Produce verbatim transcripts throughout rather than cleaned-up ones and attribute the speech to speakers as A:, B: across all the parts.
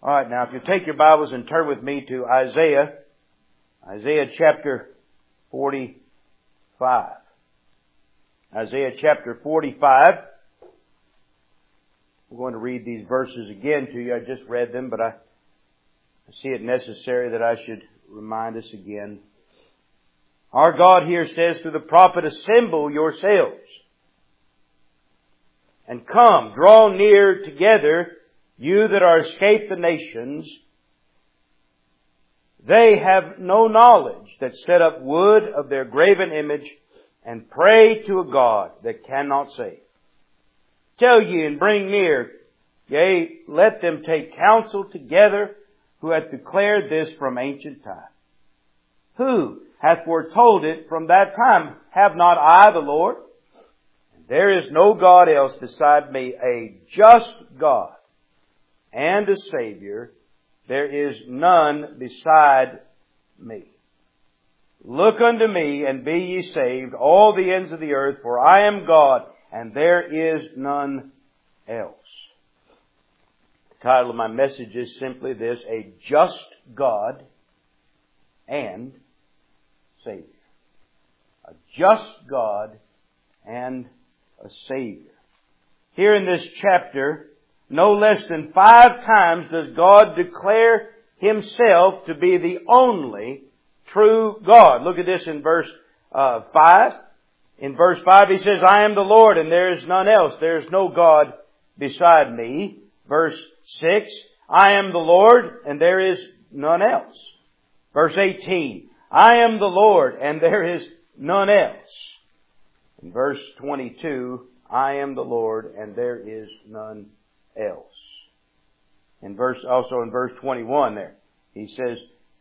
A: All right, now if you take your Bibles and turn with me to Isaiah, Isaiah chapter forty-five. Isaiah chapter forty-five. I'm going to read these verses again to you. I just read them, but I see it necessary that I should remind us again. Our God here says to the prophet, "Assemble yourselves and come, draw near together, you that are escaped the nations. They have no knowledge that set up wood of their graven image and pray to a God that cannot save. Tell ye and bring near, yea, let them take counsel together, who hath declared this from ancient time. Who hath foretold it from that time? Have not I the Lord? There is no God else beside me, a just God and a Savior. There is none beside me. Look unto me and be ye saved, all the ends of the earth, for I am God and there is none else." The title of my message is simply this: A Just God and Savior. A just God and a Savior. Here in this chapter, no less than five times does God declare Himself to be the only true God. Look at this in verse uh, five. In verse five He says, "I am the Lord and there is none else. There is no God beside me." Verse six, "I am the Lord and there is none else." Verse eighteen, "I am the Lord and there is none else." In verse twenty-two, "I am the Lord and there is none else." In verse, also in verse twenty-one there, He says,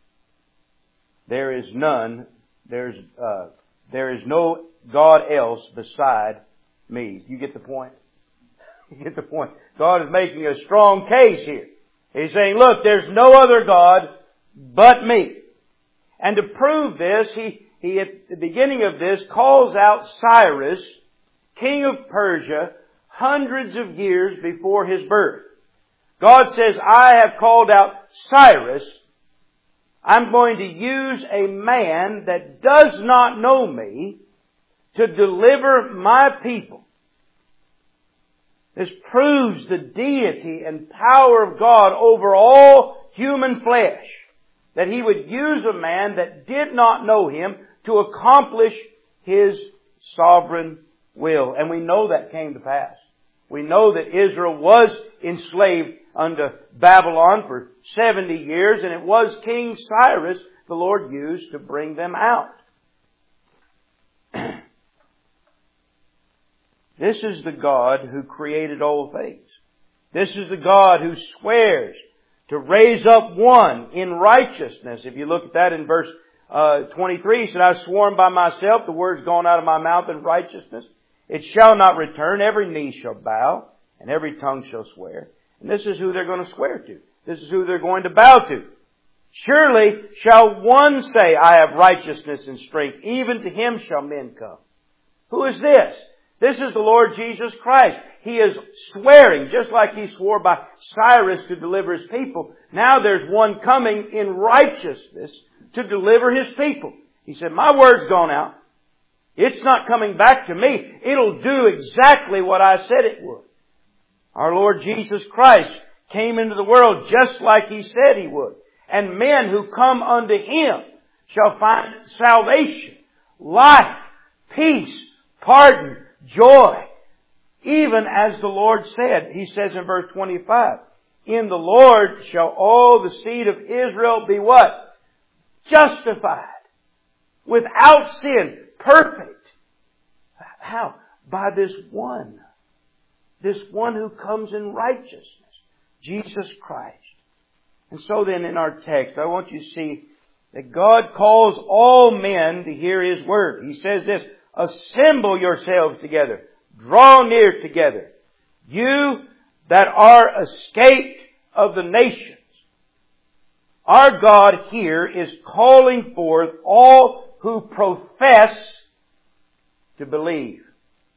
A: "There is none, there's, uh, there is no God else beside me." You get the point? You get the point? God is making a strong case here. He's saying, look, there's no other God but me. And to prove this, he, he at the beginning of this calls out Cyrus, king of Persia, hundreds of years before his birth. God says, "I have called out Cyrus. I'm going to use a man that does not know me to deliver my people." This proves the deity and power of God over all human flesh. That He would use a man that did not know Him to accomplish His sovereign will. And we know that came to pass. We know that Israel was enslaved under Babylon for seventy years, and it was King Cyrus the Lord used to bring them out. This is the God who created all things. This is the God who swears to raise up one in righteousness. If you look at that in verse uh, twenty-three, He said, "I've sworn by myself, the word's gone out of my mouth in righteousness. It shall not return. Every knee shall bow, and every tongue shall swear." And this is who they're going to swear to. This is who they're going to bow to. "Surely shall one say, I have righteousness and strength. Even to Him shall men come." Who is this? This is the Lord Jesus Christ. He is swearing, just like He swore by Cyrus to deliver His people. Now there's one coming in righteousness to deliver His people. He said, "My word's gone out. It's not coming back to me. It'll do exactly what I said it would." Our Lord Jesus Christ came into the world just like He said He would. And men who come unto Him shall find salvation, life, peace, pardon, joy. Even as the Lord said, He says in verse twenty-five, "In the Lord shall all the seed of Israel be" what? Justified. Without sin. Perfect. How? By this one. This one who comes in righteousness. Jesus Christ. And so then in our text, I want you to see that God calls all men to hear His word. He says this: "Assemble yourselves together. Draw near together. You that are escaped of the nations." Our God here is calling forth all who profess to believe.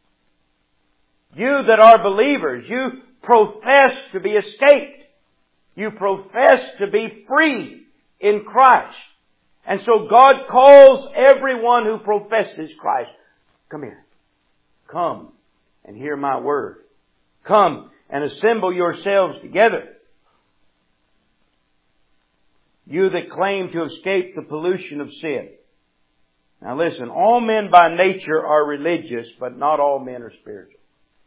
A: You that are believers, you profess to be escaped. You profess to be free in Christ. And so God calls everyone who professes Christ. Come here. Come and hear my word. Come and assemble yourselves together. You that claim to escape the pollution of sin. Now listen, all men by nature are religious, but not all men are spiritual.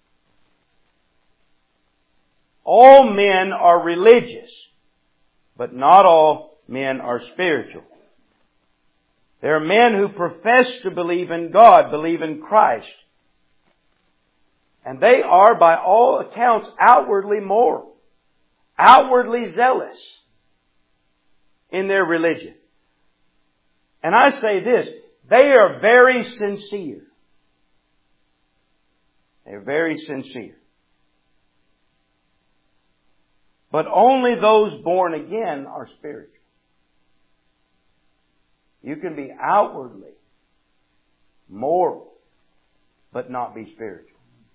A: All men are religious, but not all men are spiritual. There are men who profess to believe in God, believe in Christ. And they are, by all accounts, outwardly moral, outwardly zealous in their religion. And I say this, they are very sincere. They're very sincere. But only those born again are spiritual. You can be outwardly moral, but not be spiritual.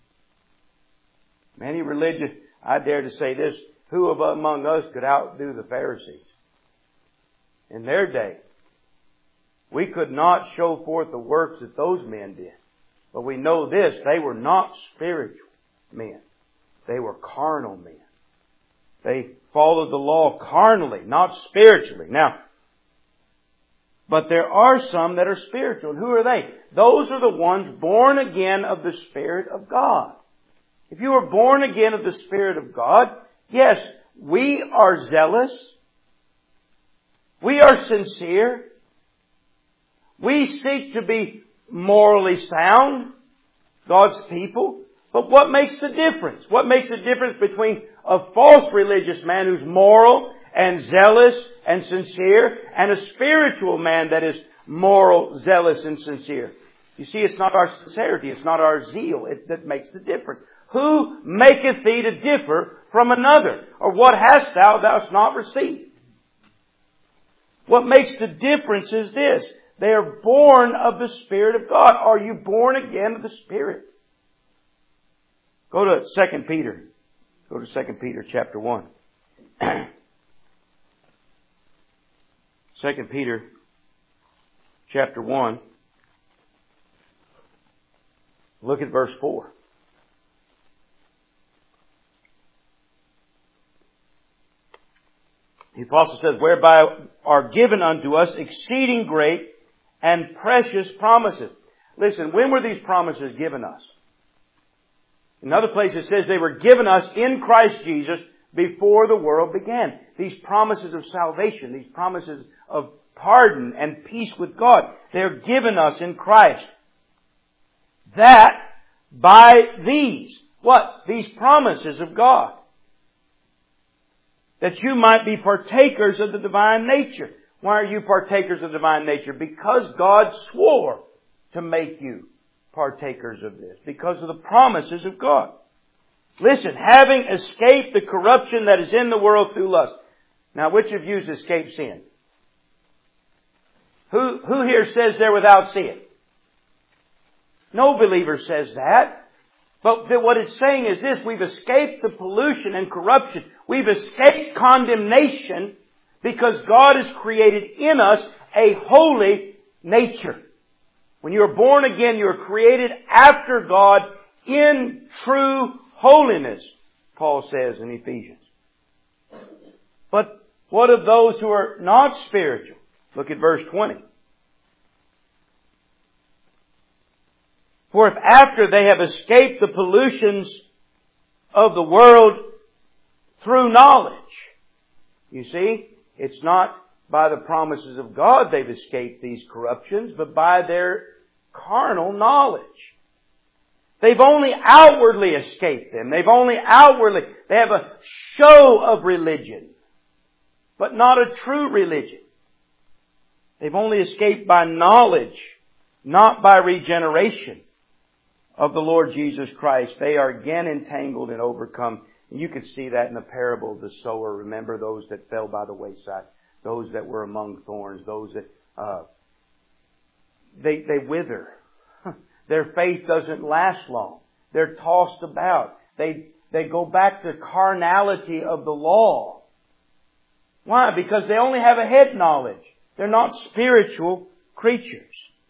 A: Many religious, I dare to say this, who of among us could outdo the Pharisees? In their day, we could not show forth the works that those men did. But we know this, they were not spiritual men. They were carnal men. They followed the law carnally, not spiritually. Now, but there are some that are spiritual. And who are they? Those are the ones born again of the Spirit of God. If you are born again of the Spirit of God, yes, we are zealous. We are sincere. We seek to be morally sound, God's people. But what makes the difference? What makes the difference between a false religious man who's moral and zealous and sincere and a spiritual man that is moral, zealous and sincere? You see, it's not our sincerity, it's not our zeal it, that makes the difference. Who maketh thee to differ from another? Or what hast thou thou hast not received? What makes the difference is this. They are born of the Spirit of God. Are you born again of the Spirit? Go to Second Peter. Go to Second Peter chapter one. Second Peter chapter one. Look at verse four. The apostle says, whereby are given unto us exceeding great and precious promises. Listen, when were these promises given us? In another place it says they were given us in Christ Jesus before the world began. These promises of salvation, these promises of pardon and peace with God, they're given us in Christ. That by these, what? These promises of God. That you might be partakers of the divine nature. Why are you partakers of the divine nature? Because God swore to make you partakers of this. Because of the promises of God. Listen, having escaped the corruption that is in the world through lust. Now, which of you has escaped sin? Who, who here says they're without sin? No believer says that. But what it's saying is this, we've escaped the pollution and corruption. We've escaped condemnation because God has created in us a holy nature. When you are born again, you are created after God in true holiness, Paul says in Ephesians. But what of those who are not spiritual? Look at verse twenty. For if after they have escaped the pollutions of the world through knowledge, you see, it's not by the promises of God they've escaped these corruptions, but by their carnal knowledge. They've only outwardly escaped them. They've only outwardly, they have a show of religion, but not a true religion. They've only escaped by knowledge, not by regeneration of the Lord Jesus Christ. They are again entangled and overcome. And you could see that in the parable of the sower. Remember those that fell by the wayside, those that were among thorns, those that uh, they they wither. Their faith doesn't last long. They're tossed about. They they go back to carnality of the law. Why? Because they only have a head knowledge. They're not spiritual creatures.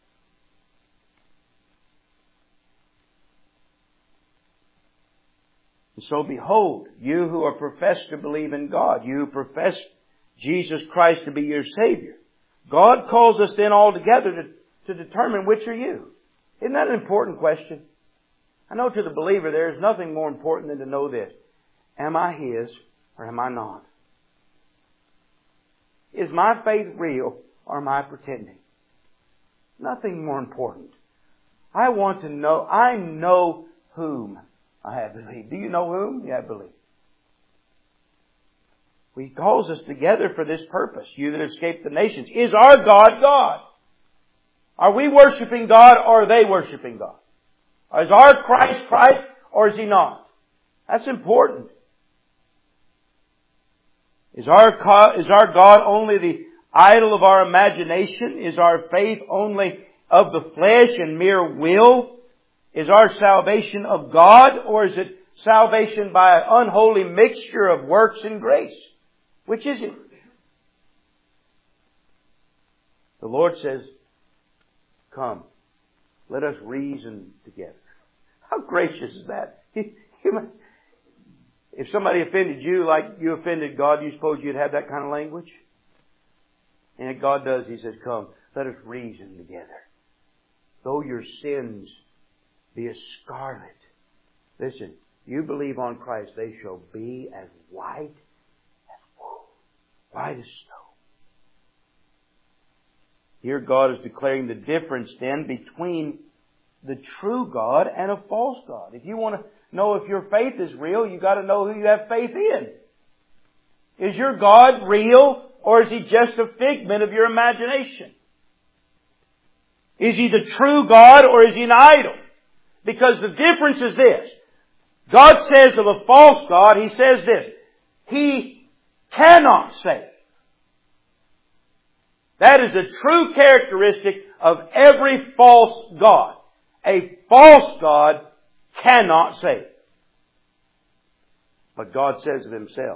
A: And so behold, you who are professed to believe in God, you who profess Jesus Christ to be your Savior, God calls us then all together to, to determine which are you. Isn't that an important question? I know to the believer there is nothing more important than to know this. Am I His or am I not? Is my faith real or am I pretending? Nothing more important. I want to know, I know whom I have believed. Do you know whom you have believed? He calls us together for this purpose. You that escaped the nations. Is our God God? Are we worshiping God or are they worshiping God? Is our Christ Christ or is He not? That's important. Is our, is our God only the idol of our imagination? Is our faith only of the flesh and mere will? Is our salvation of God or is it salvation by an unholy mixture of works and grace? Which is it? The Lord says, come, let us reason together. How gracious is that? If somebody offended you like you offended God, you suppose you'd have that kind of language? And God does. He says, come, let us reason together. Though your sins be as scarlet. Listen, you believe on Christ, they shall be as white as wool. White as snow. Here God is declaring the difference then between the true God and a false God. If you want to know if your faith is real, you've got to know who you have faith in. Is your God real or is He just a figment of your imagination? Is He the true God or is He an idol? Because the difference is this. God says of a false God, He says this. He cannot save. That is a true characteristic of every false God. A false God cannot save. But God says of Himself,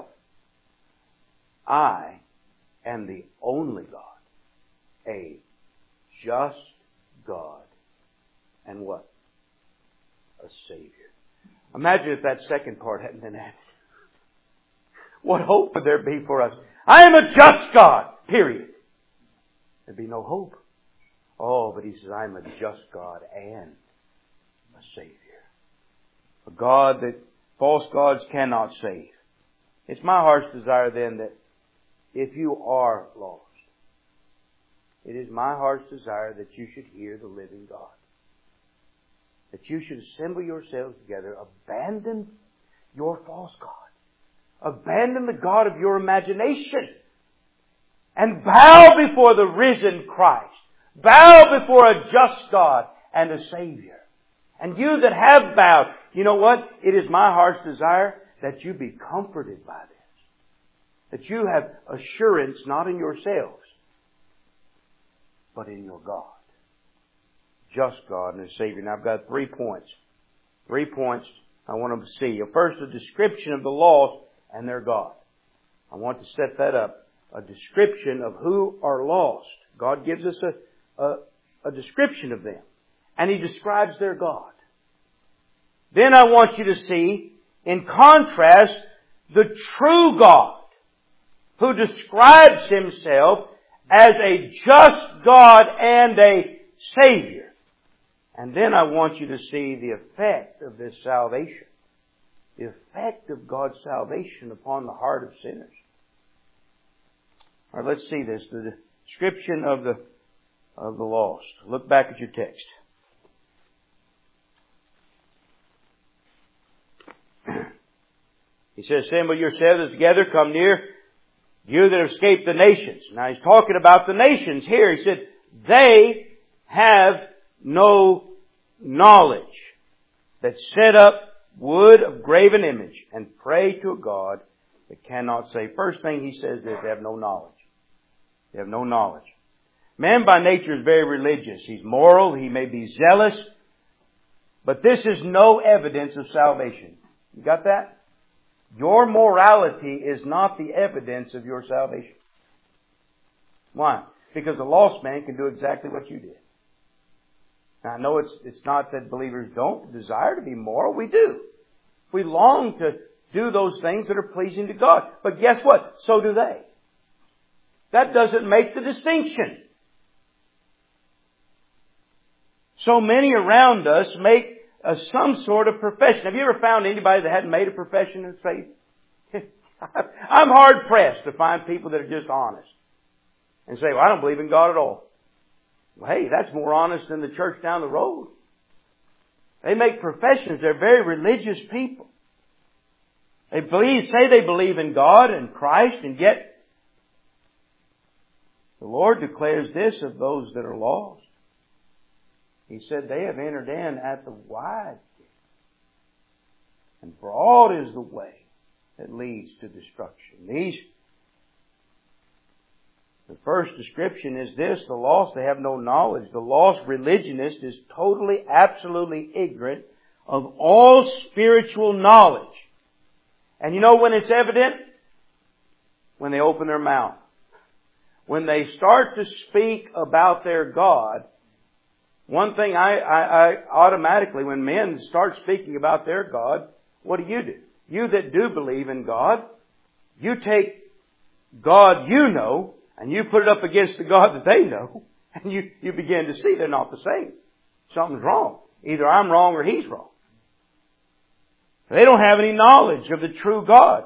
A: I am the only God, a just God, and what? A Savior. Imagine if that second part hadn't been added. What hope would there be for us? I am a just God, period. There'd be no hope. Oh, but He says, I am a just God and a Savior. A God that false gods cannot save. It's my heart's desire then that if you are lost, it is my heart's desire that you should hear the living God. That you should assemble yourselves together, abandon your false God. Abandon the God of your imagination. And bow before the risen Christ. Bow before a just God and a Savior. And you that have bowed, you know what? It is my heart's desire that you be comforted by this. That you have assurance not in yourselves, but in your God. Just God and His Savior. Now I've got three points. Three points I want to see. First, a description of the lost and their God. I want to set that up. A description of who are lost. God gives us a, a, a description of them. And He describes their God. Then I want you to see, in contrast, the true God, who describes Himself as a just God and a Savior. And then I want you to see the effect of this salvation. The effect of God's salvation upon the heart of sinners. All right, let's see this. The description of the, of the lost. Look back at your text. He says, assemble yourselves together, come near, you that have escaped the nations. Now He's talking about the nations here. He said, they have no knowledge that set up wood of graven image and pray to a God that cannot save. First thing He says is they have no knowledge. They have no knowledge. Man by nature is very religious. He's moral. He may be zealous. But this is no evidence of salvation. You got that? Your morality is not the evidence of your salvation. Why? Because a lost man can do exactly what you did. Now, I know it's, it's not that believers don't desire to be moral. We do. We long to do those things that are pleasing to God. But guess what? So do they. That doesn't make the distinction. So many around us make uh, some sort of profession. Have you ever found anybody that hadn't made a profession of faith? I'm hard pressed to find people that are just honest and say, well, I don't believe in God at all. Well, hey, that's more honest than the church down the road. They make professions. They're very religious people. They believe, say they believe in God and Christ, and yet the Lord declares this of those that are lost. He said, they have entered in at the wide gate, and broad is the way that leads to destruction. These, the first description is this: the lost, they have no knowledge. The lost religionist is totally, absolutely ignorant of all spiritual knowledge. And you know when it's evident? When they open their mouth. When they start to speak about their God. One thing I, I, I automatically, when men start speaking about their God, what do you do? You that do believe in God, you take God you know, and you put it up against the God that they know, and you, you begin to see they're not the same. Something's wrong. Either I'm wrong or he's wrong. They don't have any knowledge of the true God.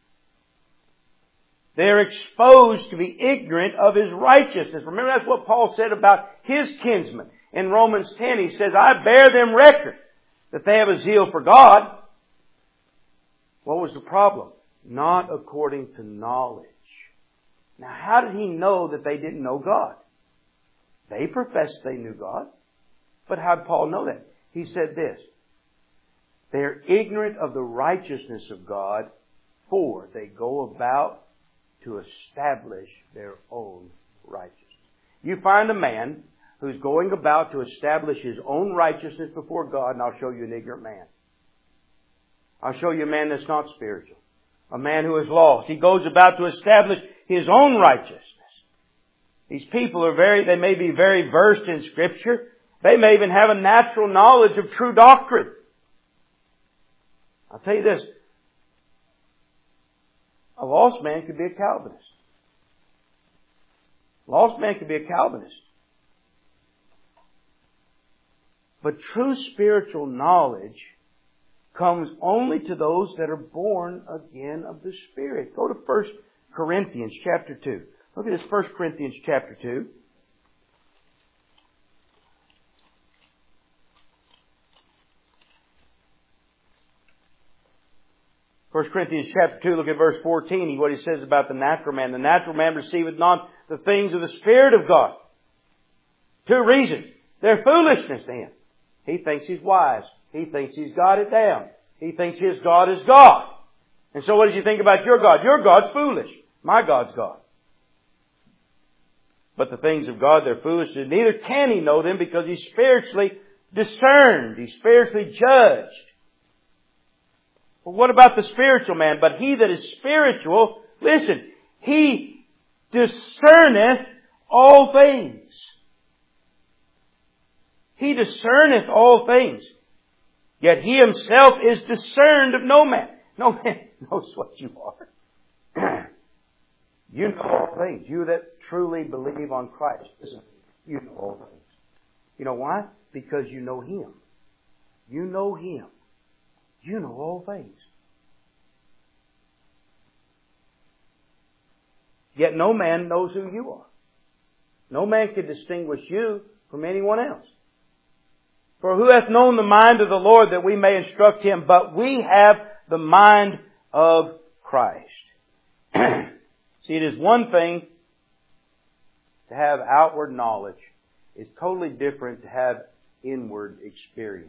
A: They're exposed to be ignorant of His righteousness. Remember, that's what Paul said about his kinsmen. In Romans ten, he says, I bear them record that they have a zeal for God. What was the problem? Not according to knowledge. Now, how did he know that they didn't know God? They professed they knew God. But how did Paul know that? He said this: they are ignorant of the righteousness of God, for they go about to establish their own righteousness. You find a man who's going about to establish his own righteousness before God, and I'll show you an ignorant man. I'll show you a man that's not spiritual. A man who is lost. He goes about to establish his own righteousness. These people are very, they may be very versed in Scripture. They may even have a natural knowledge of true doctrine. I'll tell you this. A lost man could be a Calvinist. A lost man could be a Calvinist. But true spiritual knowledge comes only to those that are born again of the Spirit. Go to First Corinthians chapter two. Look at this, First Corinthians chapter two. First Corinthians chapter two, look at verse fourteen, what he says about the natural man. The natural man receiveth not the things of the Spirit of God. Two reasons. They're foolishness to him. He thinks he's wise. He thinks he's got it down. He thinks his God is God. And so what does he think about your God? Your God's foolish. My God's God. But the things of God, they're foolish. And neither can he know them because he's spiritually discerned. He's spiritually judged. Well, what about the spiritual man? But he that is spiritual, listen, he discerneth all things. He discerneth all things. Yet he himself is discerned of no man. No man knows what you are. You know all things. You that truly believe on Christ, listen, you know all things. You know why? Because you know Him. You know Him. You know all things. Yet no man knows who you are. No man can distinguish you from anyone else. For who hath known the mind of the Lord that we may instruct him? But we have the mind of Christ. See, it is one thing to have outward knowledge. It's totally different to have inward experience.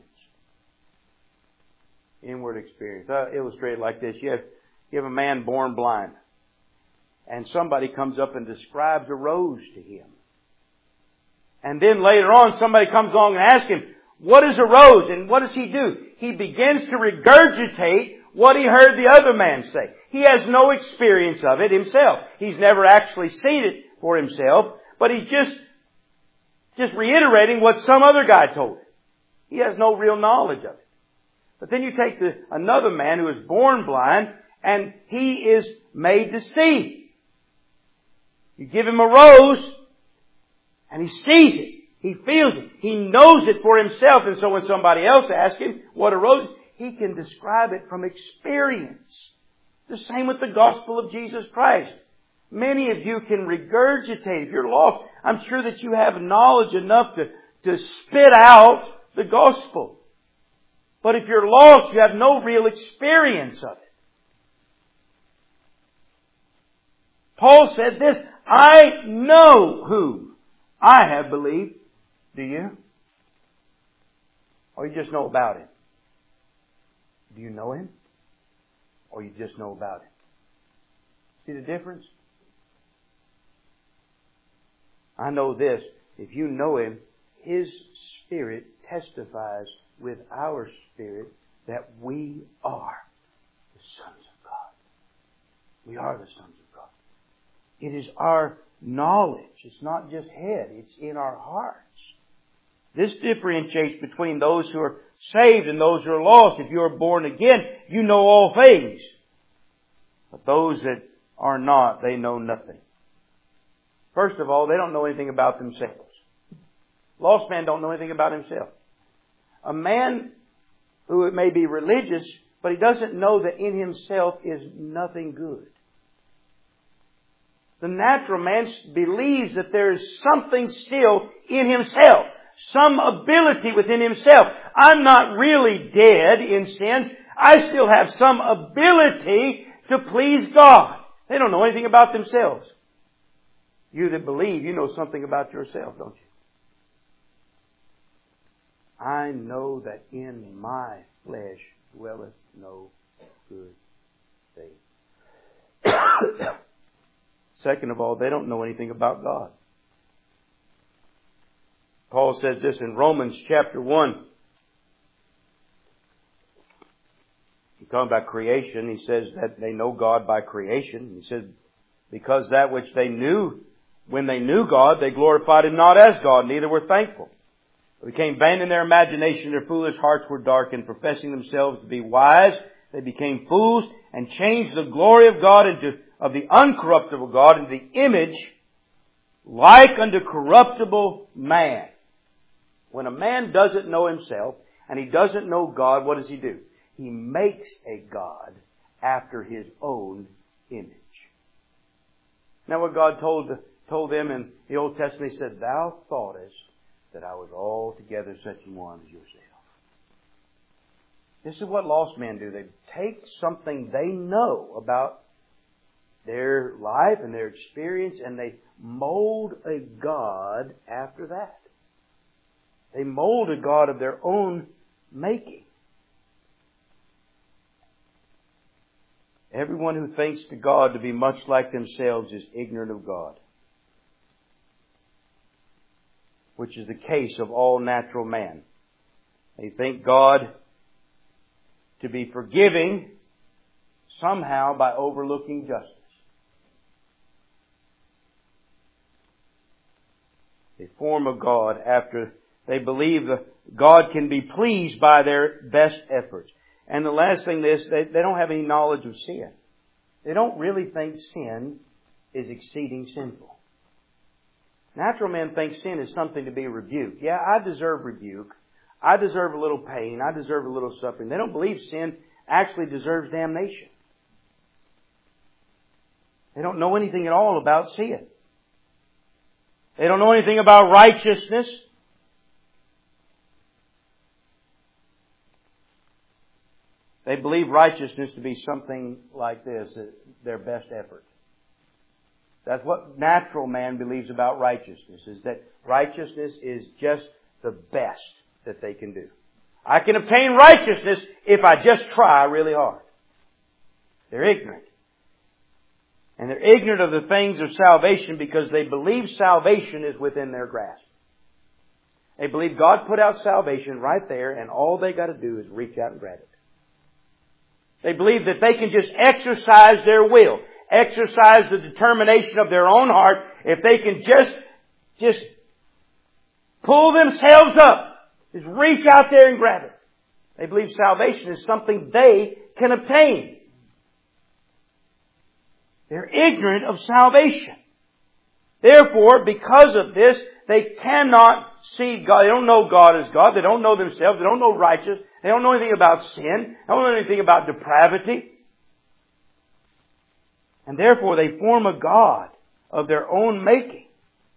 A: Inward experience. I'll illustrate it like this. You have, you have a man born blind. And somebody comes up and describes a rose to him. And then later on somebody comes along and asks him, what is a rose? And what does he do? He begins to regurgitate what he heard the other man say. He has no experience of it himself. He's never actually seen it for himself, but he's just, just reiterating what some other guy told him. He has no real knowledge of it. But then you take the, another man who is born blind, and he is made to see. You give him a rose, and he sees it. He feels it. He knows it for himself. And so when somebody else asks him what a rose is, he can describe it from experience. The same with the gospel of Jesus Christ. Many of you can regurgitate. If you're lost, I'm sure that you have knowledge enough to, to spit out the gospel. But if you're lost, you have no real experience of it. Paul said this, I know who I have believed. Do you? Or you just know about Him? Do you know Him? Or you just know about Him? See the difference? I know this. If you know Him, His Spirit testifies with our spirit that we are the sons of God. We are the sons of God. It is our knowledge. It's not just head. It's in our hearts. This differentiates between those who are saved and those who are lost. If you are born again, you know all things. But those that are not, they know nothing. First of all, they don't know anything about themselves. Lost man don't know anything about himself. A man who may be religious, but he doesn't know that in himself is nothing good. The natural man believes that there is something still in himself. Some ability within himself. I'm not really dead in sins. I still have some ability to please God. They don't know anything about themselves. You that believe, you know something about yourself, don't you? I know that in my flesh dwelleth no good thing. Second of all, they don't know anything about God. Paul says this in Romans chapter one. He's talking about creation. He says that they know God by creation. He says, because that which they knew, when they knew God, they glorified Him not as God, neither were thankful. They became vain in their imagination, their foolish hearts were darkened, professing themselves to be wise. They became fools and changed the glory of God into, of the uncorruptible God into the image like unto corruptible man. When a man doesn't know himself and he doesn't know God, what does he do? He makes a God after his own image. Now what God told, told them in the Old Testament, He said, Thou thoughtest that I was altogether such a one as yourself. This is what lost men do. They take something they know about their life and their experience and they mold a God after that. They mold a God of their own making. Everyone who thinks to God to be much like themselves is ignorant of God, which is the case of all natural man. They think God to be forgiving somehow by overlooking justice. They form a God after they believe that God can be pleased by their best efforts. And the last thing is, they, they don't have any knowledge of sin. They don't really think sin is exceeding sinful. Natural men think sin is something to be rebuked. Yeah, I deserve rebuke. I deserve a little pain. I deserve a little suffering. They don't believe sin actually deserves damnation. They don't know anything at all about sin. They don't know anything about righteousness. They believe righteousness to be something like this, their best effort. That's what natural man believes about righteousness, is that righteousness is just the best that they can do. I can obtain righteousness if I just try really hard. They're ignorant. And they're ignorant of the things of salvation because they believe salvation is within their grasp. They believe God put out salvation right there and all they got to do is reach out and grab it. They believe that they can just exercise their will, exercise the determination of their own heart, if they can just, just pull themselves up, just reach out there and grab it. They believe salvation is something they can obtain. They're ignorant of salvation. Therefore, because of this, they cannot see God. They don't know God as God. They don't know themselves. They don't know righteousness. They don't know anything about sin. They don't know anything about depravity. And therefore, they form a God of their own making.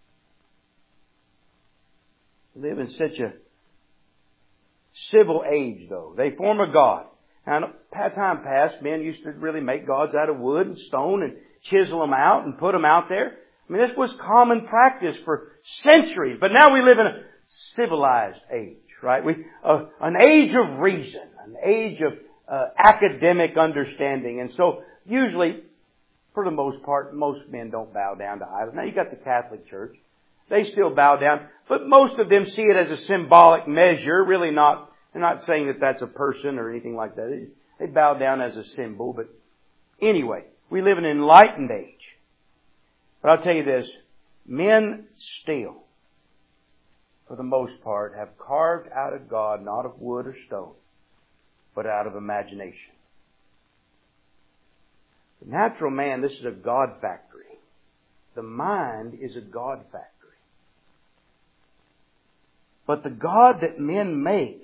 A: They live in such a civil age, though. They form a God. Now, time past, men used to really make gods out of wood and stone and chisel them out and put them out there. I mean, this was common practice for centuries. But now we live in a civilized age, right? We, uh, an age of reason, an age of uh, academic understanding. And so, usually, for the most part, most men don't bow down to idols. Now, you got the Catholic Church. They still bow down. But most of them see it as a symbolic measure, really not, they're not saying that that's a person or anything like that. They bow down as a symbol. But anyway, we live in an enlightened age. But I'll tell you this, men still, for the most part, have carved out of God not of wood or stone, but out of imagination. The natural man, this is a God factory. The mind is a God factory. But the God that men make,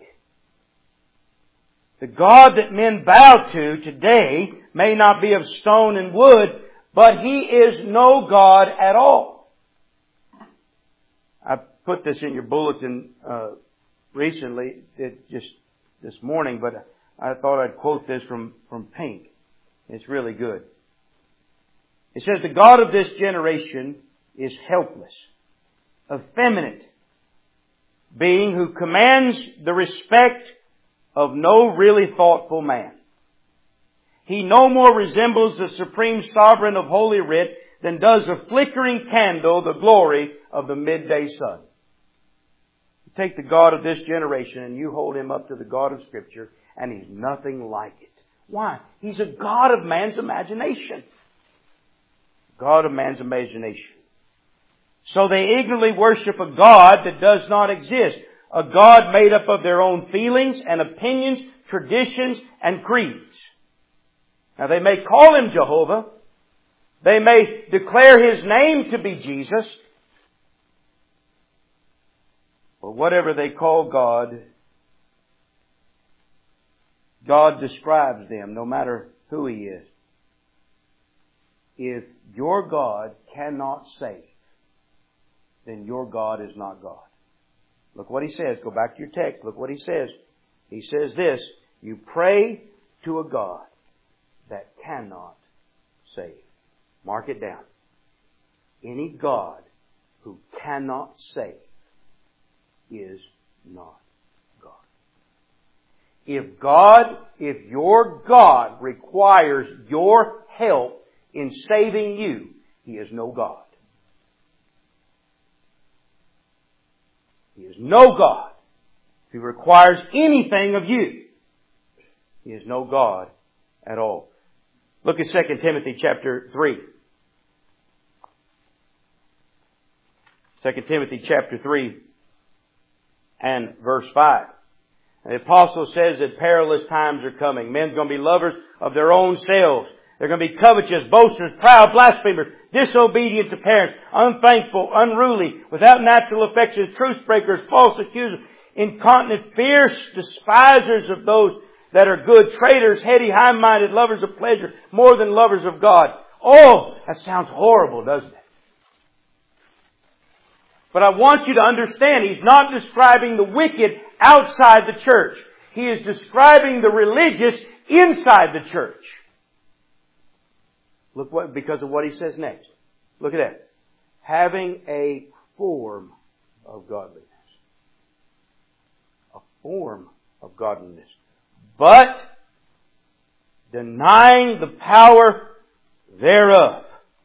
A: the God that men bow to today may not be of stone and wood, but He is no God at all. I put this in your bulletin uh, recently, it just this morning, but I thought I'd quote this from, from Pink. It's really good. It says, the God of this generation is helpless, effeminate, being who commands the respect of no really thoughtful man. He no more resembles the supreme sovereign of Holy Writ than does a flickering candle the glory of the midday sun. You take the God of this generation and you hold Him up to the God of Scripture, and He's nothing like it. Why? He's a God of man's imagination. God of man's imagination. So they ignorantly worship a God that does not exist. A God made up of their own feelings and opinions, traditions and creeds. Now they may call Him Jehovah. They may declare His name to be Jesus. But whatever they call God, God describes them, no matter who He is. If your God cannot save, then your God is not God. Look what He says. Go back to your text. Look what He says. He says this, you pray to a God that cannot save. Mark it down. Any God who cannot save is not God. If God, if your God requires your help in saving you, He is no God. He is no God. If He requires anything of you, He is no God at all. Look at Second Timothy chapter three. Second Timothy chapter three and verse five. And the apostle says that perilous times are coming. Men's going to be lovers of their own selves. They're going to be covetous, boasters, proud, blasphemers, disobedient to parents, unthankful, unruly, without natural affections, truce breakers, false accusers, incontinent, fierce, despisers of those that are good, traitors, heady, high-minded, lovers of pleasure, more than lovers of God. Oh, that sounds horrible, doesn't it? But I want you to understand, He's not describing the wicked outside the church. He is describing the religious inside the church. Look what, because of what He says next. Look at that. Having a form of godliness. A form of godliness. But denying the power thereof.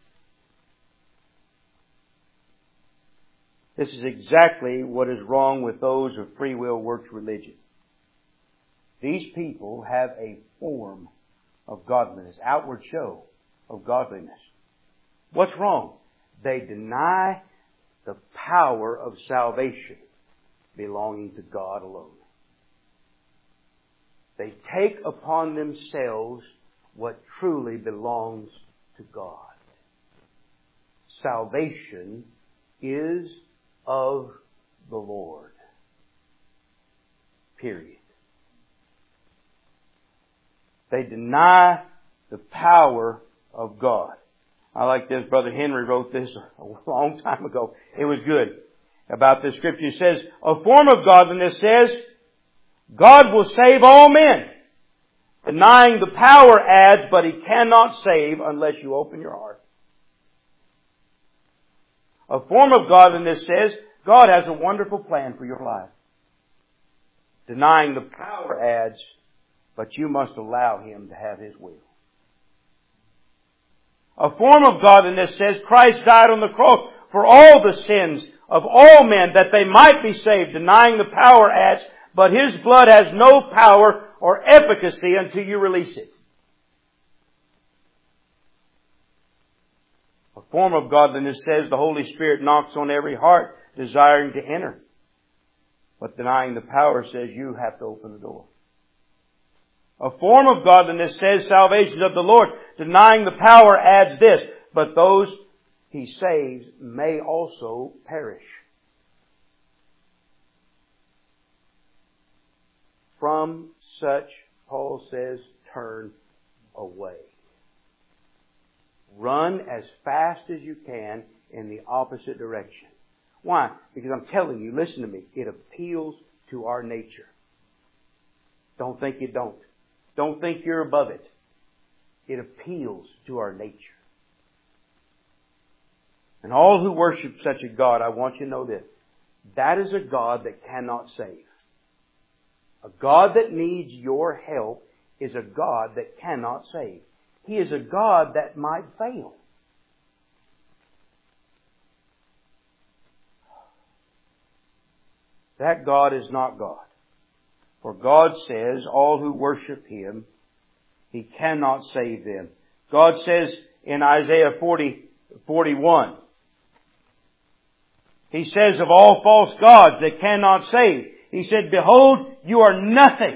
A: This is exactly what is wrong with those of free will works religion. These people have a form of godliness, outward show of godliness. What's wrong? They deny the power of salvation belonging to God alone. They take upon themselves what truly belongs to God. Salvation is of the Lord. Period. They deny the power of God. I like this. Brother Henry wrote this a long time ago. It was good. About this scripture. It says, a form of godliness says, God will save all men. Denying the power adds, but He cannot save unless you open your heart. A form of godliness says, God has a wonderful plan for your life. Denying the power adds, but you must allow Him to have His will. A form of godliness says Christ died on the cross for all the sins of all men that they might be saved. Denying the power adds, but His blood has no power or efficacy until you release it. A form of godliness says the Holy Spirit knocks on every heart desiring to enter. But denying the power says you have to open the door. A form of godliness says salvation is of the Lord. Denying the power adds this, but those He saves may also perish. From such, Paul says, turn away. Run as fast as you can in the opposite direction. Why? Because I'm telling you, listen to me, it appeals to our nature. Don't think you don't. Don't think you're above it. It appeals to our nature. And all who worship such a God, I want you to know this. That is a God that cannot save. A God that needs your help is a God that cannot save. He is a God that might fail. That God is not God. For God says, all who worship Him, He cannot save them. God says in Isaiah forty, forty-one, He says of all false gods they cannot save. He said, behold, you are nothing.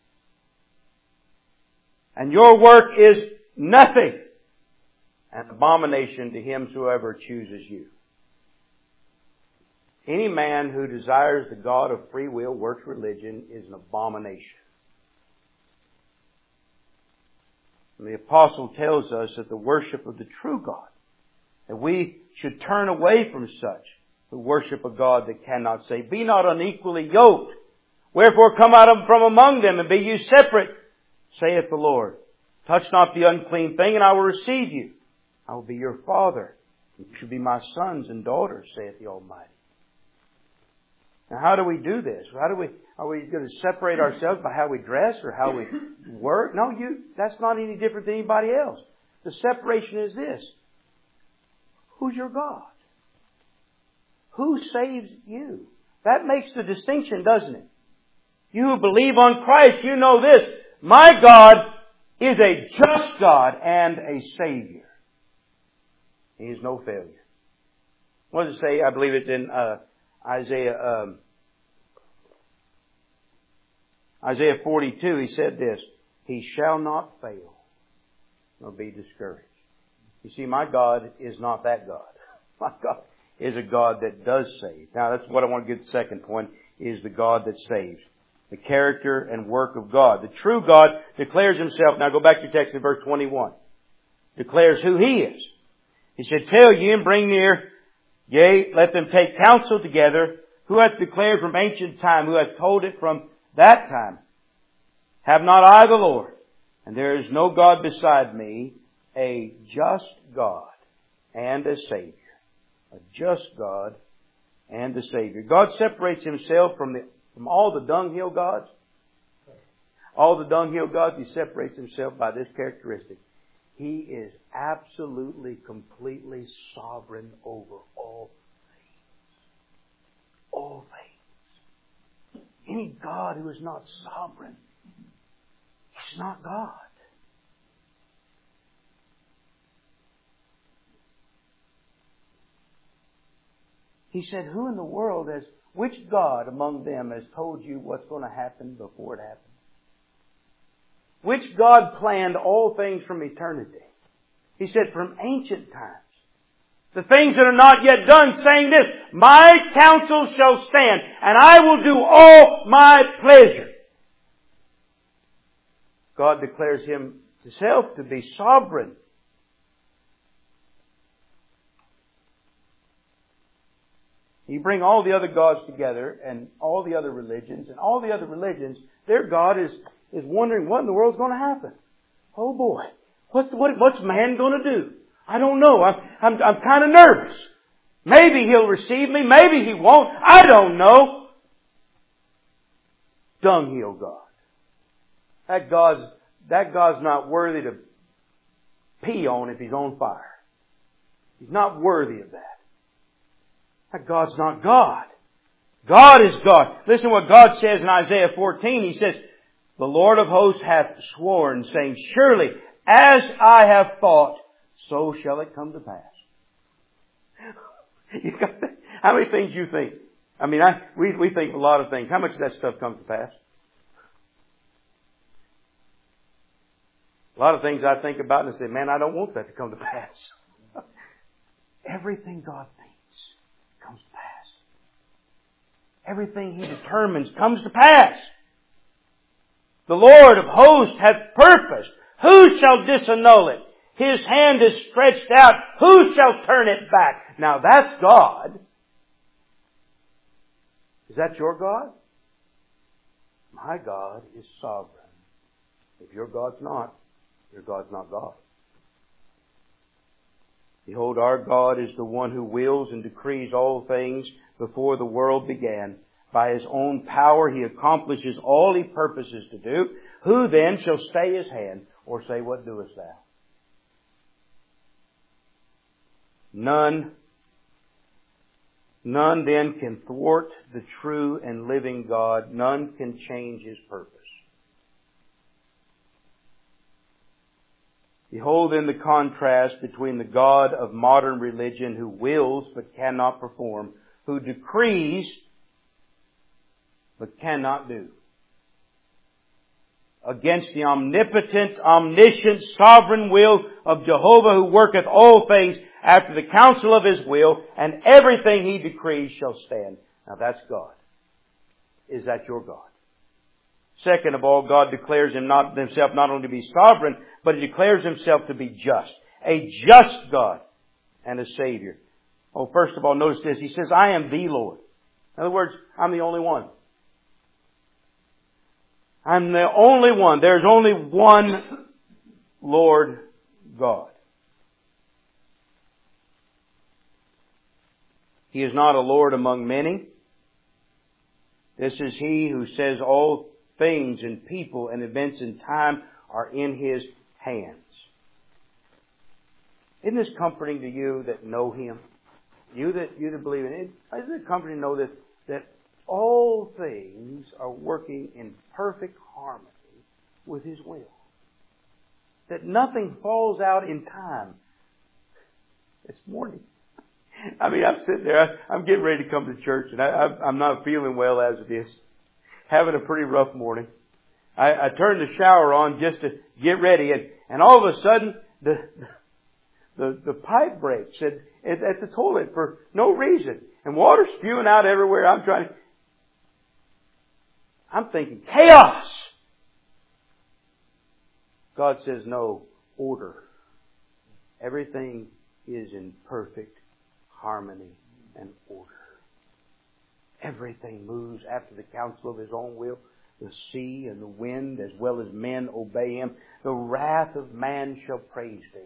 A: And your work is nothing. An abomination to him whoever chooses you. Any man who desires the God of free will, works religion, is an abomination. And the apostle tells us that the worship of the true God, that we should turn away from such who worship a God that cannot save. Be not unequally yoked. Wherefore come out from among them and be you separate, saith the Lord. Touch not the unclean thing, and I will receive you. I will be your Father. You shall be my sons and daughters, saith the Almighty. Now how do we do this? How do we, are we going to separate ourselves by how we dress or how we work? No, you, that's not any different than anybody else. The separation is this. Who's your God? Who saves you? That makes the distinction, doesn't it? You who believe on Christ, you know this. My God is a just God and a Savior. He is no failure. What does it say? I believe it's in uh, Isaiah um, Isaiah forty-two. He said this, He shall not fail nor be discouraged. You see, my God is not that God. My God is a God that does save. Now that's what I want to get the second point, is the God that saves. The character and work of God. The true God declares Himself. Now go back to your text in verse twenty-one. Declares who He is. He said, tell ye and bring near, yea, let them take counsel together. Who hath declared from ancient time? Who hath told it from that time? Have not I the Lord? And there is no God beside me, a just God and a Savior. A just God and a Savior. God separates Himself from the From all the dunghill gods, all the dunghill gods, He separates Himself by this characteristic. He is absolutely, completely sovereign over all things. All things. Any God who is not sovereign, He's not God. He said, who in the world has, which God among them has told you what's going to happen before it happens? Which God planned all things from eternity? He said, from ancient times. The things that are not yet done, saying this, my counsel shall stand, and I will do all my pleasure. God declares Himself to be sovereign. You bring all the other gods together and all the other religions, and all the other religions, their God is, is wondering what in the world's going to happen. Oh boy, what's, what, what's man going to do? I don't know. I'm, I'm, I'm kind of nervous. Maybe He'll receive me. Maybe He won't. I don't know. Dunghill God. That God's, that God's not worthy to pee on if He's on fire. He's not worthy of that. That God's not God. God is God. Listen to what God says in Isaiah fourteen. He says, the Lord of hosts hath sworn, saying, surely as I have thought, so shall it come to pass. You got that? How many things you think? I mean, I, we, we think a lot of things. How much of that stuff comes to pass? A lot of things I think about and I say, man, I don't want that to come to pass. Everything God thinks comes to pass. Everything He determines comes to pass. The Lord of hosts hath purposed. Who shall disannul it? His hand is stretched out. Who shall turn it back? Now that's God. Is that your God? My God is sovereign. If your God's not, your God's not God. Behold, our God is the one who wills and decrees all things before the world began. By His own power He accomplishes all He purposes to do. Who then shall stay His hand or say, what doest thou? None. None then can thwart the true and living God. None can change His purpose. Behold then the contrast between the God of modern religion who wills but cannot perform, who decrees but cannot do, against the omnipotent, omniscient, sovereign will of Jehovah, who worketh all things after the counsel of His will, and everything He decrees shall stand. Now that's God. Is that your God? Second of all, God declares him not, Himself not only to be sovereign, but He declares Himself to be just. A just God and a Savior. Oh, first of all, notice this. He says, I am the Lord. In other words, I'm the only one. I'm the only one. There's only one Lord God. He is not a Lord among many. This is He who says all things and people and events in time are in His hands. Isn't this comforting to you that know Him? You that, you that believe in it. Isn't it comforting to know that, that all things are working in perfect harmony with His will? That nothing falls out in time. This morning, I mean, I'm sitting there, I'm getting ready to come to church, and I, I'm not feeling well as it is. Having a pretty rough morning. I, I turned the shower on just to get ready, and, and all of a sudden, the the, the pipe breaks at, at, at the toilet for no reason. And water spewing out everywhere. I'm trying to... I'm thinking, chaos! God says, no, order. Everything is in perfect harmony and order. Everything moves after the counsel of His own will. The sea and the wind, as well as men, obey Him. The wrath of man shall praise Thee.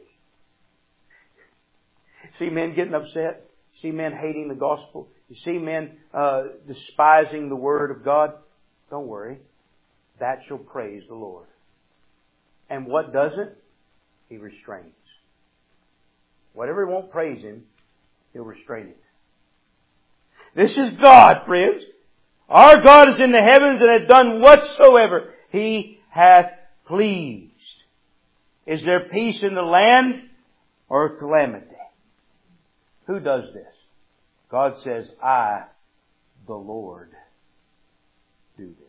A: See men getting upset. See men hating the gospel. You see men uh, despising the Word of God. Don't worry. That shall praise the Lord. And what does it? He restrains. Whatever won't praise Him, He'll restrain it. This is God, friends. Our God is in the heavens and hath done whatsoever He hath pleased. Is there peace in the land or calamity? Who does this? God says, I, the Lord, do this.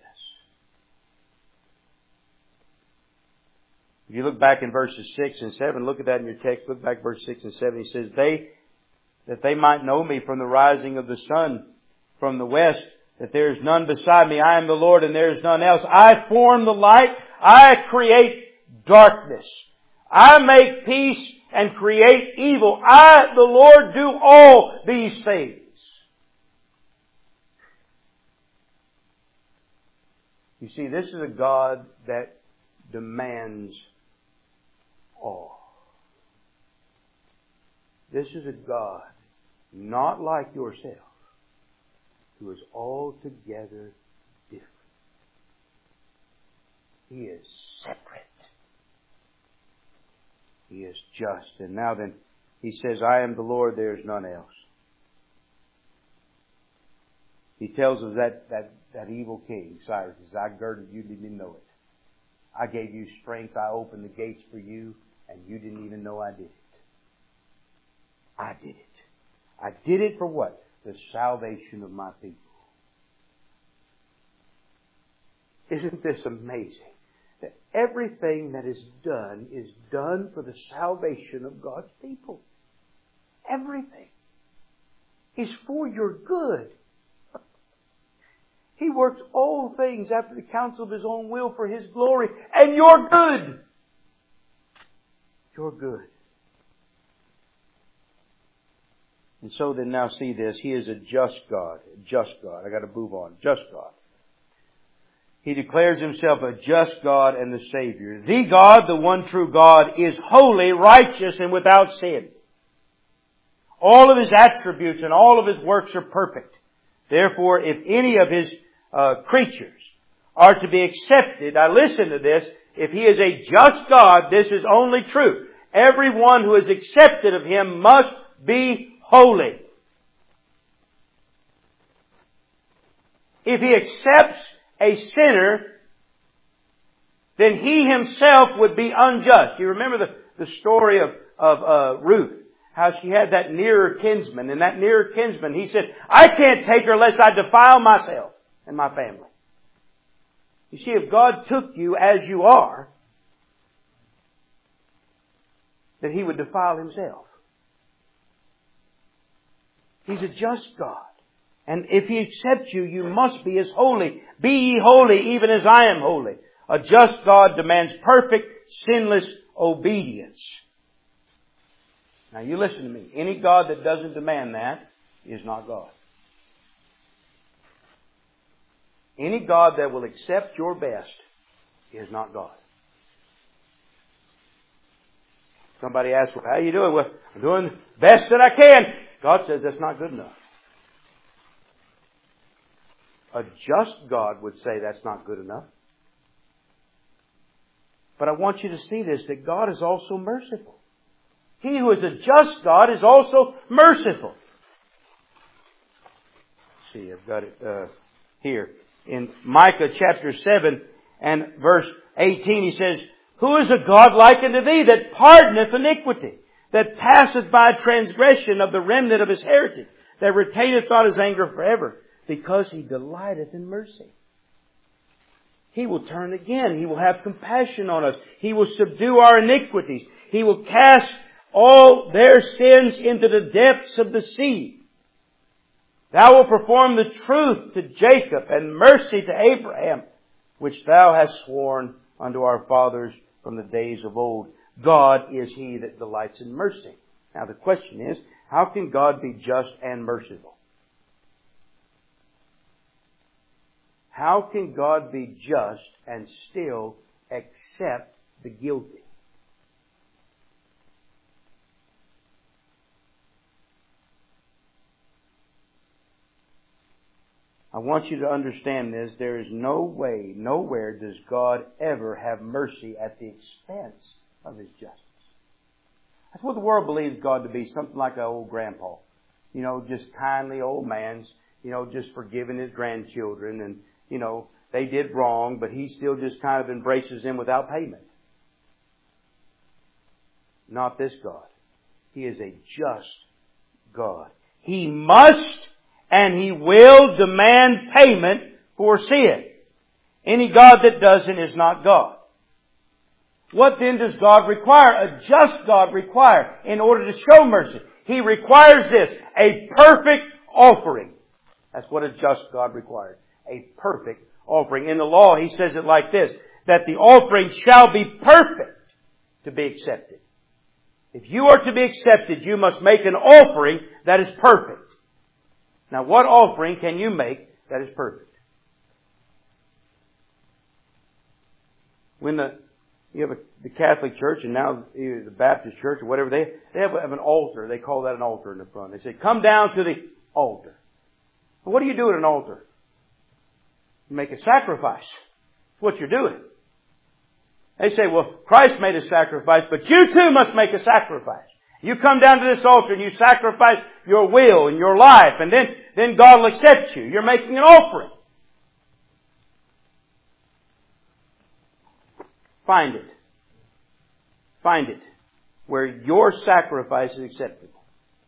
A: If you look back in verses six and seven, look at that in your text, look back verse six and seven, He says, They, that they might know me from the rising of the sun from the west, that there is none beside me. I am the Lord and there is none else. I form the light. I create darkness. I make peace and create evil. I, the Lord, do all these things. You see, this is a God that demands all. This is a God not like yourself, who is altogether different. He is separate. He is just. And now then, He says, I am the Lord, there is none else. He tells us that, that, that evil king, Cyrus, says, I girded you, didn't even know it. I gave you strength, I opened the gates for you, and you didn't even know I did it. I did it. I did it for what? The salvation of my people. Isn't this amazing? That everything that is done is done for the salvation of God's people. Everything is for your good. He works all things after the counsel of His own will for His glory and your good. Your good. And so then now see this. He is a just God. A just God. I got to move on. Just God. He declares Himself a just God and the Savior. The God, the one true God, is holy, righteous, and without sin. All of His attributes and all of His works are perfect. Therefore, if any of His uh, creatures are to be accepted, now listen to this, if He is a just God, this is only true. Everyone who is accepted of Him must be holy. If He accepts a sinner, then He Himself would be unjust. You remember the, the story of, of uh, Ruth, how she had that nearer kinsman, and that nearer kinsman, he said, I can't take her lest I defile myself and my family. You see, if God took you as you are, then He would defile Himself. He's a just God. And if He accepts you, you must be as holy. Be ye holy even as I am holy. A just God demands perfect, sinless obedience. Now you listen to me. Any God that doesn't demand that is not God. Any God that will accept your best is not God. Somebody asks, well, how are you doing? Well, I'm doing the best that I can. God says that's not good enough. A just God would say that's not good enough. But I want you to see this, that God is also merciful. He who is a just God is also merciful. Let's see, I've got it uh, here. In Micah chapter seven and verse eighteen, he says, Who is a God like unto thee that pardoneth iniquity, that passeth by transgression of the remnant of His heritage, that retaineth not His anger forever, because He delighteth in mercy. He will turn again. He will have compassion on us. He will subdue our iniquities. He will cast all their sins into the depths of the sea. Thou wilt perform the truth to Jacob and mercy to Abraham, which Thou hast sworn unto our fathers from the days of old. God is He that delights in mercy. Now the question is, how can God be just and merciful? How can God be just and still accept the guilty? I want you to understand this. There is no way, nowhere does God ever have mercy at the expense of His justice. That's what the world believes God to be, something like an old grandpa. You know, just kindly old man's, you know, just forgiving his grandchildren and, you know, they did wrong, but He still just kind of embraces them without payment. Not this God. He is a just God. He must and He will demand payment for sin. Any God that doesn't is not God. What then does God require? A just God require in order to show mercy. He requires this, a perfect offering. That's what a just God requires. A perfect offering. In the law, He says it like this, that the offering shall be perfect to be accepted. If you are to be accepted, you must make an offering that is perfect. Now, what offering can you make that is perfect? When the, you have a, the Catholic Church and now either the Baptist Church or whatever, they, they have, have an altar. They call that an altar in the front. They say, come down to the altar. Well, what do you do at an altar? You make a sacrifice. That's what you're doing. They say, well, Christ made a sacrifice, but you too must make a sacrifice. You come down to this altar and you sacrifice your will and your life, and then, then God will accept you. You're making an offering. Find it. Find it. Where your sacrifice is acceptable.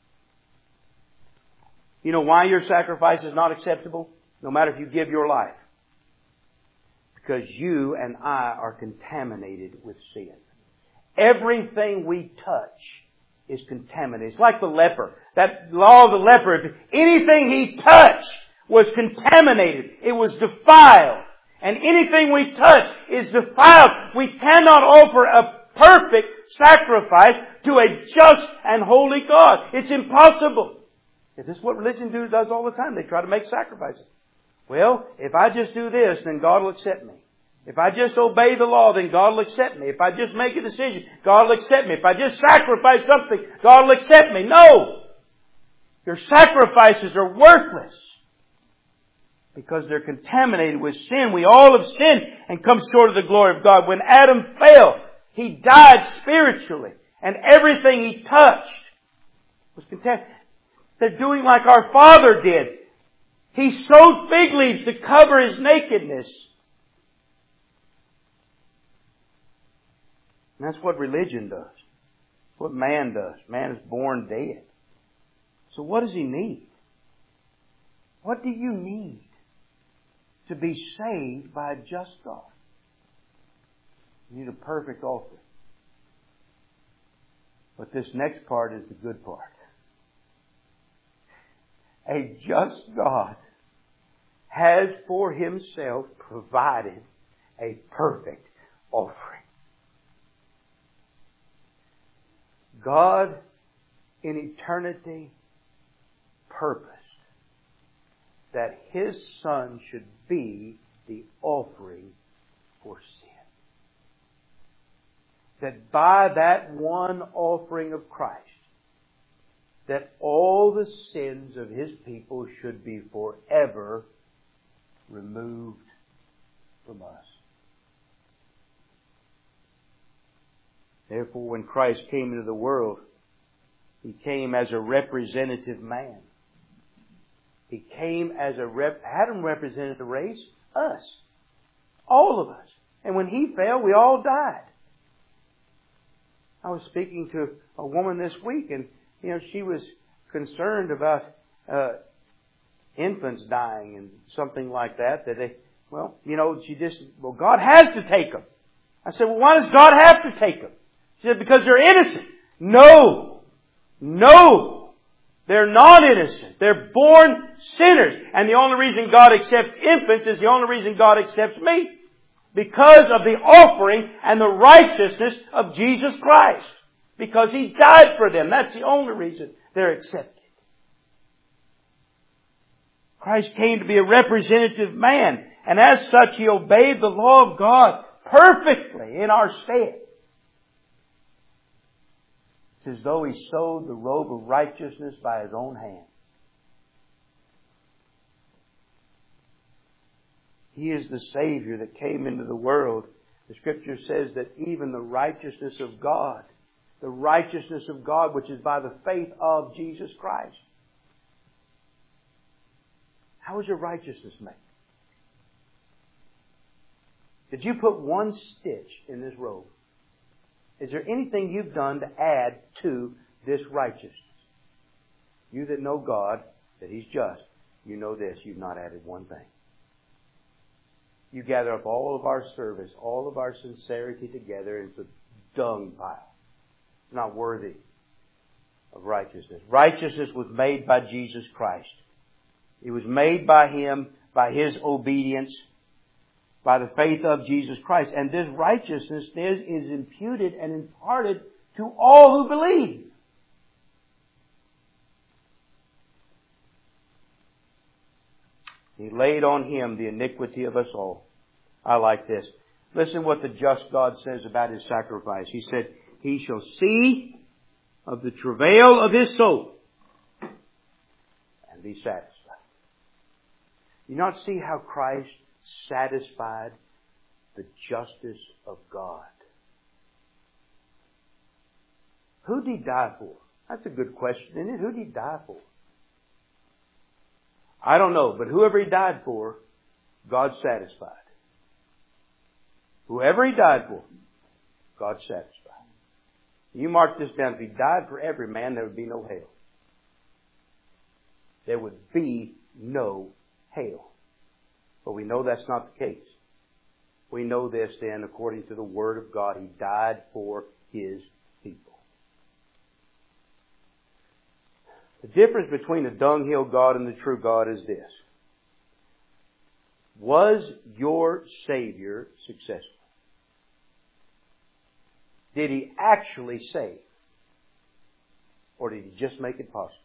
A: You know why your sacrifice is not acceptable? No matter if you give your life. Because you and I are contaminated with sin. Everything we touch is contaminated. It's like the leper. That law of the leper. Anything he touched was contaminated. It was defiled. And anything we touch is defiled. We cannot offer a perfect sacrifice to a just and holy God. It's impossible. This is what religion does all the time. They try to make sacrifices. Well, if I just do this, then God will accept me. If I just obey the law, then God will accept me. If I just make a decision, God will accept me. If I just sacrifice something, God will accept me. No! Your sacrifices are worthless. Because they're contaminated with sin. We all have sinned and come short of the glory of God. When Adam fell, he died spiritually. And everything he touched was contaminated. They're doing like our father did. He sewed fig leaves to cover his nakedness. And that's what religion does. That's what man does. Man is born dead. So what does he need? What do you need to be saved by a just God? You need a perfect offering. But this next part is the good part. A just God has for Himself provided a perfect offering. God in eternity purposed that His Son should be the offering for sin. That by that one offering of Christ, that all the sins of His people should be forever removed from us. Therefore, when Christ came into the world, He came as a representative man. He came as a rep... Adam represented the race, us. All of us. And when He fell, we all died. I was speaking to a woman this week, and you know, she was concerned about uh, infants dying and something like that. That they, well, you know, she just, well, God has to take them. I said, well, why does God have to take them? She said, because they're innocent. No. No. They're not innocent. They're born sinners. And the only reason God accepts infants is the only reason God accepts me. Because of the offering and the righteousness of Jesus Christ. Because He died for them. That's the only reason they're accepted. Christ came to be a representative man. And as such, He obeyed the law of God perfectly in our stead. It's as though He sewed the robe of righteousness by His own hand. He is the Savior that came into the world. The Scripture says that even the righteousness of God, the righteousness of God which is by the faith of Jesus Christ. How is your righteousness made? Did you put one stitch in this robe? Is there anything you've done to add to this righteousness? You that know God, that He's just, you know this, you've not added one thing. You gather up all of our service, all of our sincerity together into a dung pile. It's not worthy of righteousness. Righteousness was made by Jesus Christ. It was made by Him, by His obedience, by the faith of Jesus Christ. And this righteousness is, is imputed and imparted to all who believe. He laid on Him the iniquity of us all. I like this. Listen what the just God says about His sacrifice. He said, He shall see of the travail of His soul and be satisfied. You not see how Christ satisfied the justice of God? Who did He die for? That's a good question, isn't it? Who did He die for? I don't know, but whoever He died for, God satisfied. Whoever He died for, God satisfied. You mark this down. If He died for every man, there would be no hell. There would be no hell. But we know that's not the case. We know this then, according to the Word of God, He died for His people. The difference between the dunghill God and the true God is this. Was your Savior successful? Did He actually save? Or did He just make it possible?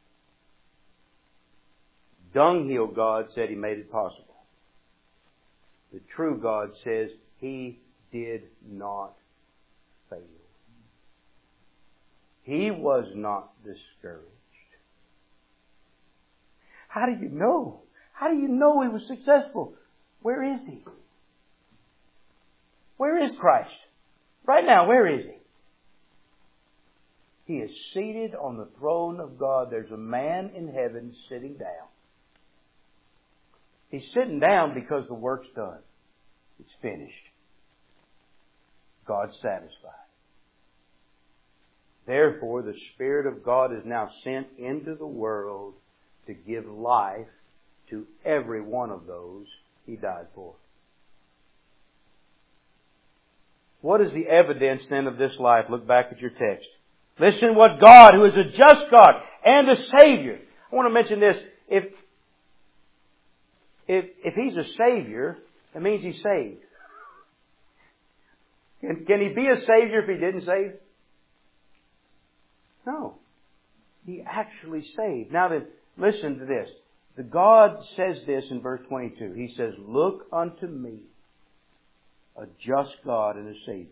A: Dunghill God said He made it possible. The true God says He did not fail. He was not discouraged. How do you know? How do you know He was successful? Where is He? Where is Christ? Right now, where is He? He is seated on the throne of God. There's a man in heaven sitting down. He's sitting down because the work's done. It's finished. God's satisfied. Therefore, the Spirit of God is now sent into the world to give life to every one of those He died for. What is the evidence then of this life? Look back at your text. Listen what God, who is a just God and a Savior. I want to mention this. If, if, if He's a Savior, that means He's saved. Can, can He be a Savior if He didn't save? No. He actually saved. Now then, listen to this. The God says this in verse twenty-two. He says, Look unto me, a just God and a Savior,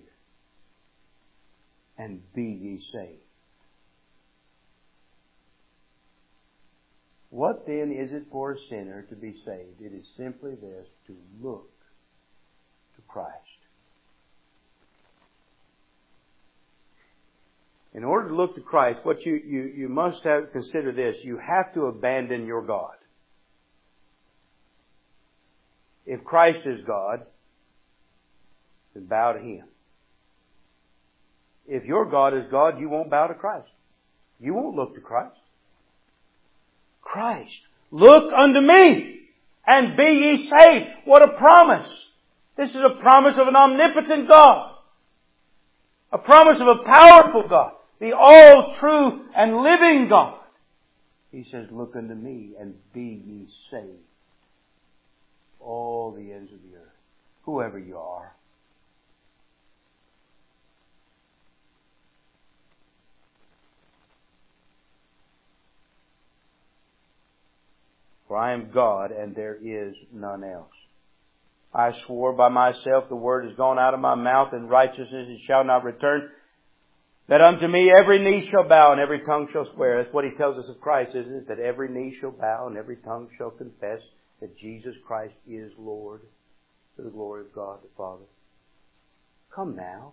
A: and be ye saved. What then is it for a sinner to be saved? It is simply this, to look to Christ. In order to look to Christ, what you, you, you must have consider this. You have to abandon your God. If Christ is God, then bow to Him. If your God is God, you won't bow to Christ. You won't look to Christ. Christ, look unto me and be ye saved. What a promise. This is a promise of an omnipotent God. A promise of a powerful God. The all true and living God. He says, look unto me and be ye saved. All the ends of the earth. Whoever you are. For I am God and there is none else. I swore by myself, the word has gone out of my mouth, and righteousness it shall not return. That unto me every knee shall bow and every tongue shall swear. That's what He tells us of Christ, isn't it? That every knee shall bow and every tongue shall confess that Jesus Christ is Lord, to the glory of God the Father. Come now.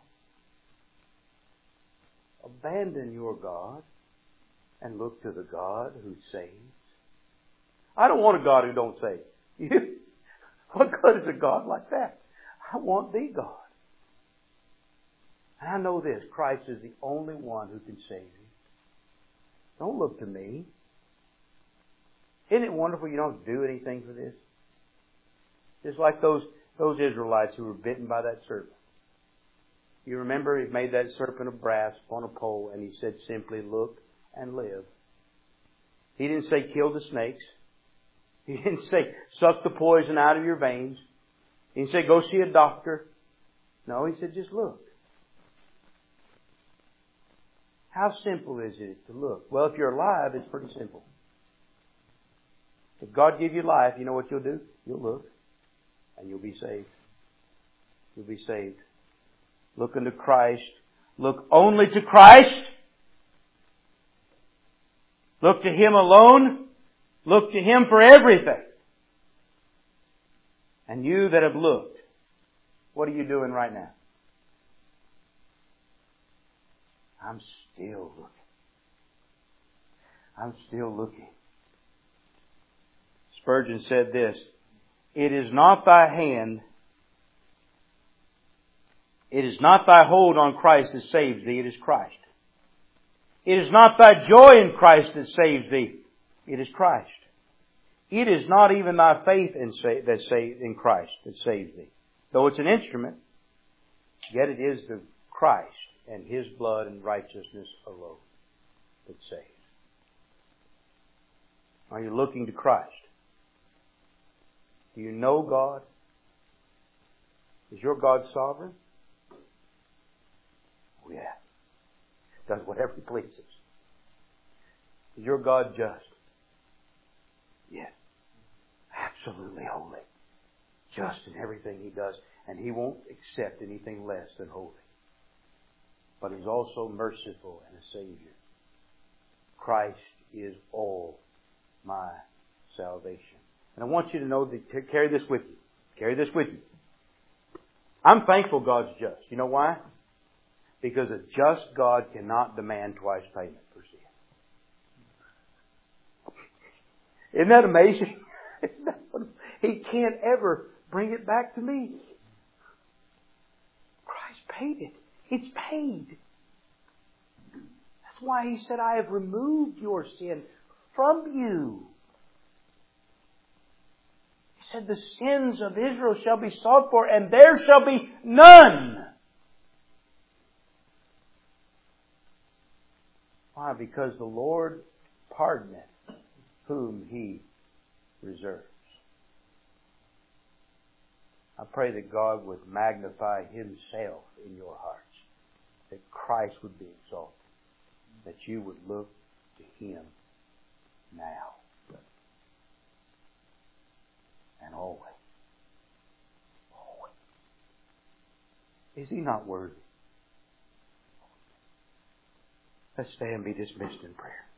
A: Abandon your God and look to the God who saves. I don't want a God who don't save. You, what good is a God like that? I want the God. And I know this, Christ is the only one who can save you. Don't look to me. Isn't it wonderful you don't do anything for this? Just like those, those Israelites who were bitten by that serpent. You remember He made that serpent of brass upon a pole and He said simply, look and live. He didn't say kill the snakes. He didn't say suck the poison out of your veins. He didn't say go see a doctor. No, He said just look. How simple is it to look? Well, if you're alive, it's pretty simple. If God give you life, you know what you'll do? You'll look. And you'll be saved. You'll be saved. Look unto Christ. Look only to Christ. Look to Him alone. Look to Him for everything. And you that have looked, what are you doing right now? I'm still looking. I'm still looking. Spurgeon said this, it is not thy hand, it is not thy hold on Christ that saves thee, it is Christ. It is not thy joy in Christ that saves thee, it is Christ. It is not even thy faith in, that save, in Christ that saves thee. Though it's an instrument, yet it is the Christ and His blood and righteousness alone that saves. Are you looking to Christ? Do you know God? Is your God sovereign? Oh yeah. Does whatever He pleases. Is your God just? Yes. Absolutely holy. Just in everything He does. And He won't accept anything less than holy. But He's also merciful and a Savior. Christ is all my salvation. And I want you to know that, to carry this with you. Carry this with you. I'm thankful God's just. You know why? Because a just God cannot demand twice payment for sin. Isn't that amazing? He can't ever bring it back to me. Christ paid it. It's paid. That's why He said, I have removed your sin from you. He said, the sins of Israel shall be sought for, and there shall be none. Why? Because the Lord pardoneth whom He reserves. I pray that God would magnify Himself in your hearts. That Christ would be exalted. That you would look to Him now. And always. Always. Is He not worthy? Let's stand and be dismissed in prayer.